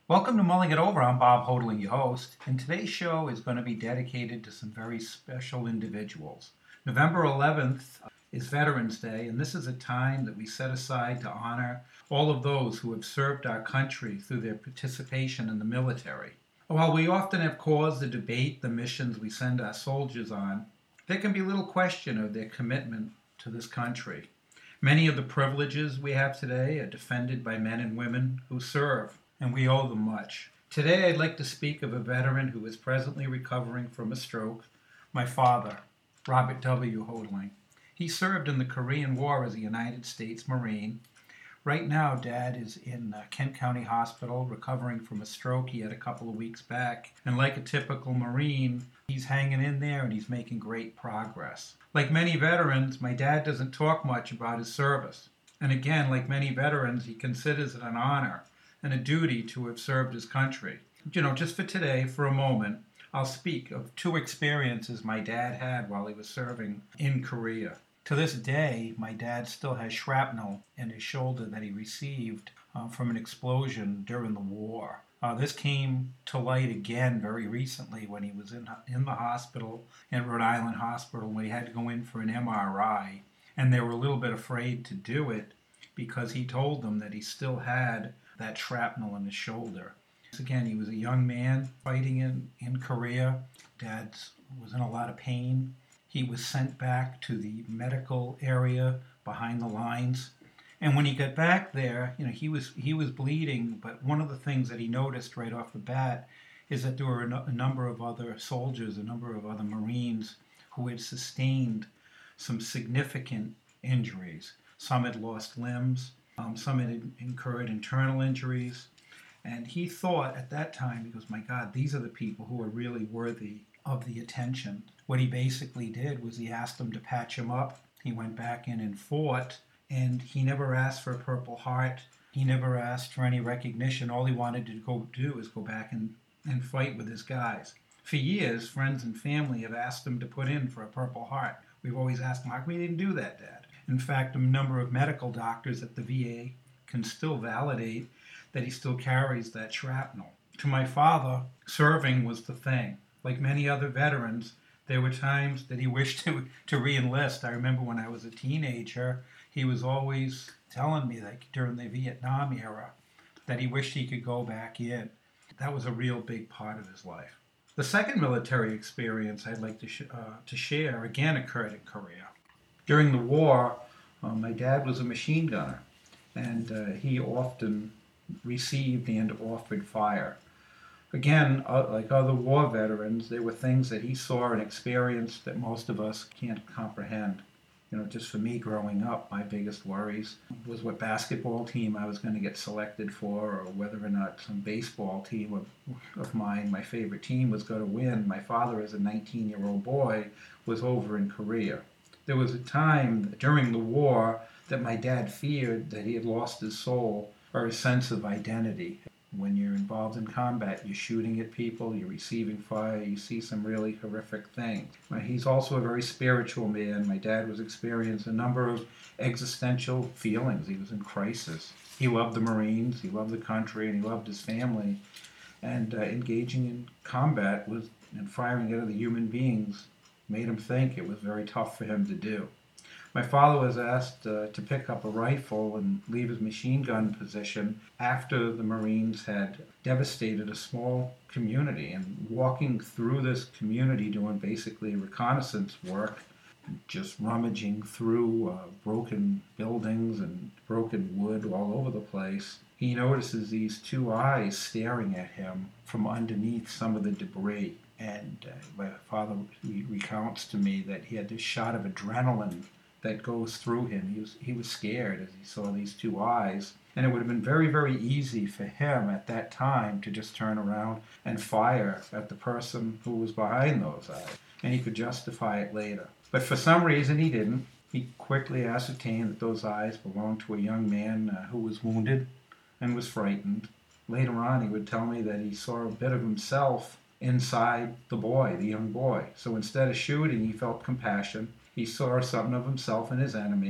Welcome to Mulling It Over. I'm Bob Hodling, your host, and today's show is going to be dedicated to some very special individuals. November 11th is Veterans Day, and this is a time that we set aside to honor all of those who have served our country through their participation in the military. While we often have cause to debate the missions we send our soldiers on, there can be little question of their commitment to this country. Many of the privileges we have today are defended by men and women who serve, and we owe them much. Today, I'd like to speak of a veteran who is presently recovering from a stroke, my father, Robert W. Hodling. He served in the Korean War as a United States Marine. Right now, Dad is in Kent County Hospital recovering from a stroke he had a couple of weeks back. And like a typical Marine, he's hanging in there and he's making great progress. Like many veterans, my dad doesn't talk much about his service. And again, like many veterans, he considers it an honor and a duty to have served his country. Just for today, for a moment, I'll speak of two experiences my dad had while he was serving in Korea. To this day, my dad still has shrapnel in his shoulder that he received from an explosion during the war. This came to light again very recently when he was in the hospital, in Rhode Island Hospital, when he had to go in for an MRI. And they were a little bit afraid to do it because he told them that he still had that shrapnel in his shoulder. Again, he was a young man fighting in Korea. Dad was in a lot of pain. He was sent back to the medical area behind the lines. And when he got back there, he was bleeding, but one of the things that he noticed right off the bat is that there were a number of other soldiers, a number of other Marines who had sustained some significant injuries. Some had lost limbs, some had incurred internal injuries. And he thought at that time, he goes, my God, these are the people who are really worthy of the attention. What he basically did was he asked them to patch him up. He went back in and fought, and he never asked for a Purple Heart. He never asked for any recognition. All he wanted to go do is go back and fight with his guys. For years, friends and family have asked him to put in for a Purple Heart. We've always asked him, how come he didn't do that, Dad? In fact, a number of medical doctors at the VA can still validate that he still carries that shrapnel. To my father, serving was the thing. Like many other veterans, there were times that he wished to re-enlist. I remember when I was a teenager, he was always telling me, like during the Vietnam era, that he wished he could go back in. That was a real big part of his life. The second military experience I'd like to share again occurred in Korea. During the war, my dad was a machine gunner, and he often received and offered fire. Again, like other war veterans, there were things that he saw and experienced that most of us can't comprehend. Just for me growing up, my biggest worries was what basketball team I was going to get selected for, or whether or not some baseball team of mine, my favorite team, was going to win. My father, as a 19-year-old boy, was over in Korea. There was a time during the war that my dad feared that he had lost his soul or his sense of identity. When you're involved in combat, you're shooting at people, you're receiving fire, you see some really horrific things. He's also a very spiritual man. My dad was experiencing a number of existential feelings. He was in crisis. He loved the Marines, he loved the country, and he loved his family. And engaging in combat and firing at other human beings made him think it was very tough for him to do. My father was asked to pick up a rifle and leave his machine gun position after the Marines had devastated a small community. And walking through this community doing basically reconnaissance work, just rummaging through broken buildings and broken wood all over the place, he notices these two eyes staring at him from underneath some of the debris. And my father recounts to me that he had this shot of adrenaline that goes through him. He was scared as he saw these two eyes. And it would have been very, very easy for him at that time to just turn around and fire at the person who was behind those eyes. And he could justify it later. But for some reason he didn't. He quickly ascertained that those eyes belonged to a young man who was wounded and was frightened. Later on he would tell me that he saw a bit of himself inside the boy, the young boy. So instead of shooting, he felt compassion. He saw something of himself in his enemy,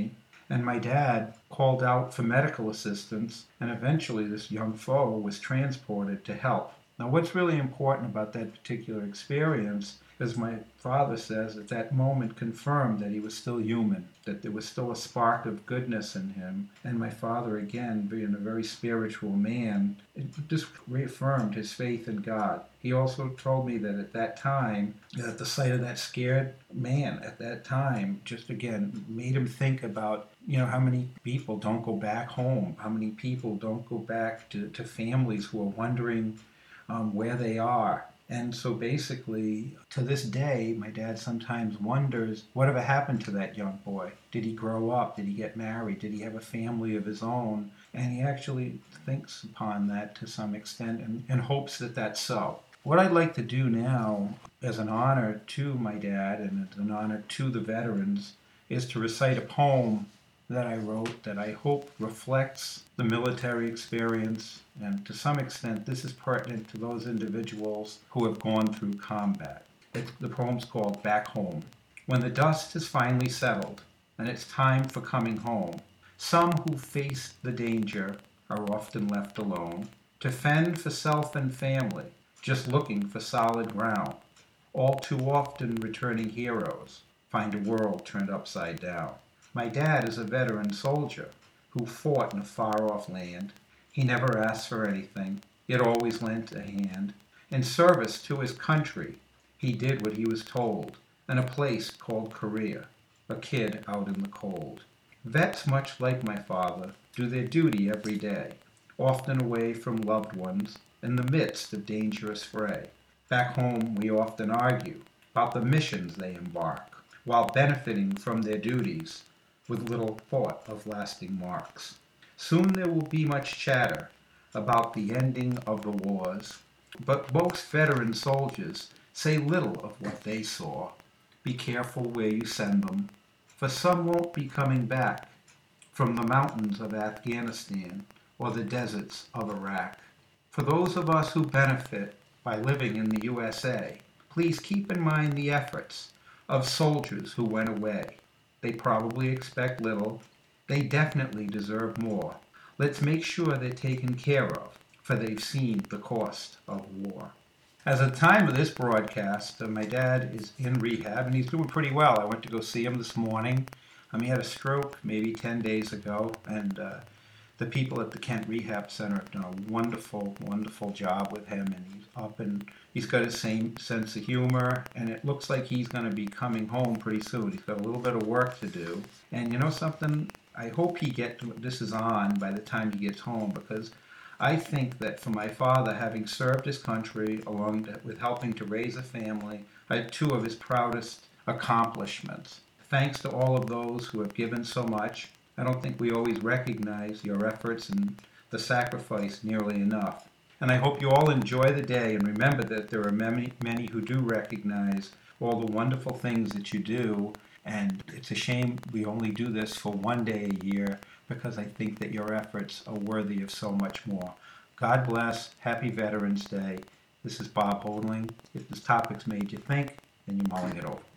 And my dad called out for medical assistance, and eventually this young fellow was transported to help. Now, what's really important about that particular experience is my father says at that moment confirmed that he was still human, that there was still a spark of goodness in him. And my father, again, being a very spiritual man, it just reaffirmed his faith in God. He also told me that at that time, at the sight of that scared man at that time, just again made him think about, how many people don't go back home, how many people don't go back to families who are wondering where they are. And so basically, to this day, my dad sometimes wonders whatever happened to that young boy. Did he grow up? Did he get married? Did he have a family of his own? And he actually thinks upon that to some extent and hopes that that's so. What I'd like to do now, as an honor to my dad and as an honor to the veterans, is to recite a poem that I wrote that I hope reflects the military experience, and to some extent this is pertinent to those individuals who have gone through combat. The poem's called Back Home. When the dust has finally settled and it's time for coming home, some who face the danger are often left alone to fend for self and family, just looking for solid ground. All too often returning heroes find a world turned upside down. My dad is a veteran soldier who fought in a far-off land. He never asked for anything, yet always lent a hand. In service to his country, he did what he was told, in a place called Korea, a kid out in the cold. Vets, much like my father, do their duty every day, often away from loved ones, in the midst of dangerous fray. Back home, we often argue about the missions they embark, while benefiting from their duties, with little thought of lasting marks. Soon there will be much chatter about the ending of the wars, but most veteran soldiers say little of what they saw. Be careful where you send them, for some won't be coming back from the mountains of Afghanistan or the deserts of Iraq. For those of us who benefit by living in the USA, please keep in mind the efforts of soldiers who went away. They probably expect little. They definitely deserve more. Let's make sure they're taken care of, for they've seen the cost of war. As of the time of this broadcast, my dad is in rehab, and he's doing pretty well. I went to go see him this morning. He had a stroke maybe 10 days ago, and the people at the Kent Rehab Center have done a wonderful, wonderful job with him, and he's up and he's got his same sense of humor, and it looks like he's going to be coming home pretty soon. He's got a little bit of work to do, and you know something? I hope this is on by the time he gets home, because I think that for my father, having served his country along with helping to raise a family, are two of his proudest accomplishments. Thanks to all of those who have given so much. I don't think we always recognize your efforts and the sacrifice nearly enough. And I hope you all enjoy the day, and remember that there are many, many who do recognize all the wonderful things that you do. And it's a shame we only do this for one day a year, because I think that your efforts are worthy of so much more. God bless. Happy Veterans Day. This is Bob Holdling. If this topic's made you think, then you're mulling it over.